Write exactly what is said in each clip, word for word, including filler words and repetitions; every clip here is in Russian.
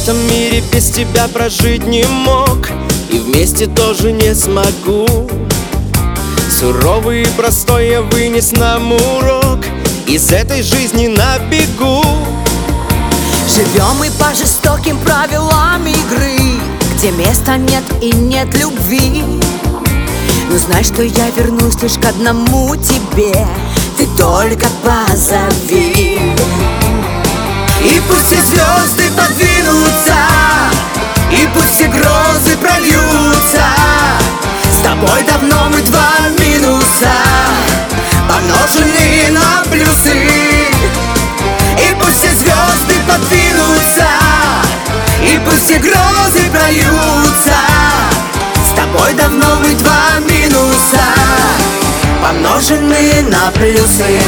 этом мире без тебя прожить не мог, и вместе тоже не смогу. Суровый и простой я вынес нам урок из этой жизни на бегу. Живем мы по жестоким правилам игры, где места нет и нет любви. Но знай, что я вернусь лишь к одному тебе, ты только позови. И пусть все звезды подвинутся, и пусть все грозы прольются, с тобой давно мы два минуса, помноженные на плюсы. И пусть все звезды подвинутся, и пусть все грозы прольются, с тобой давно мы два минуса, помноженные на плюсы.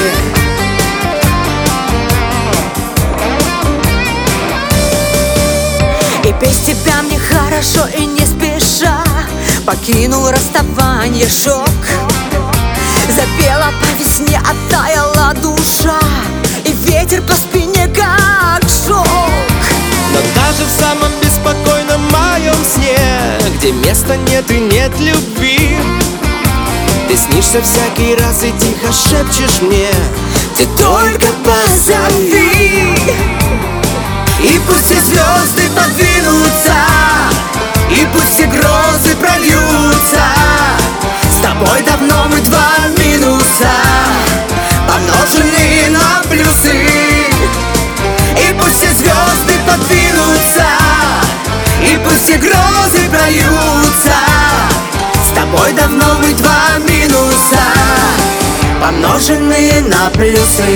И без тебя мне хорошо и не спеша покинул расставание шок. Запела по весне, оттаяла душа, и ветер по спине как шок. Но даже в самом беспокойном моем сне, где места нет и нет любви, ты снишься всякий раз и тихо шепчешь мне: ты только позови. И пусть все звезды подвинутся, и пусть все грозы прольются, с тобой давно мы два минуса, помноженные на плюсы. И пусть все звезды подвинутся, и пусть все грозы прольются, с тобой давно мы два минуса, помноженные на плюсы.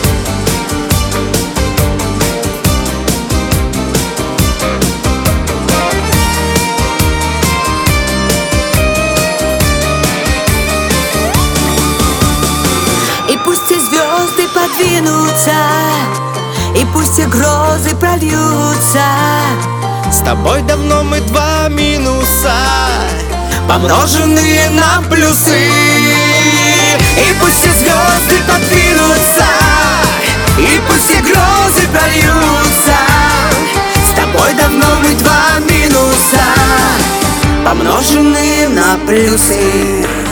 И пусть все звезды подвинутся, и пусть все грозы прольются, с тобой давно мы два минуса, помноженные на плюсы. И пусть все звезды подвинутся, и пусть все грозы прольются, с тобой давно мы два минуса, помноженные на плюсы.